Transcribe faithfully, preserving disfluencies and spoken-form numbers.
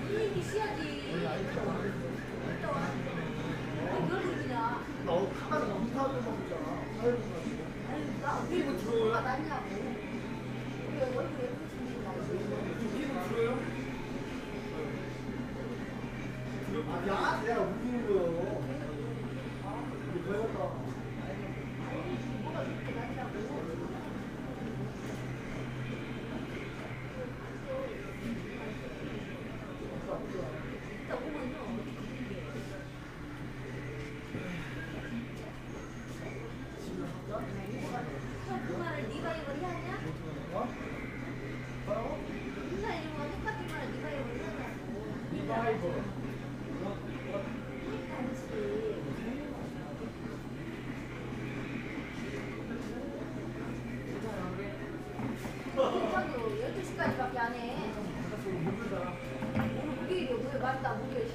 비행기 쉬어야지. 갔다 와. 뭘 그러냐. 너 가만 너무 타고 먹잖아. 아니, 나 왜 이거 들어가 났냐고. 왜 얼굴 왜 그러시는 거야? 이거 들어요? 야, 내가 웃기는 거요. 이거 배웠다. 뭐가 그렇게 났냐고. 이따 오면요. 그 말을 네가 이걸 해야 하냐? 어? 뭐라고? 인사 이름과 똑같은 말을 네가 이걸 해야 하냐고. 리바이벌. 당시. 괜찮도 열두 시까지밖에 안 해. 오늘 목요일이야. 왜 맞다 목요일.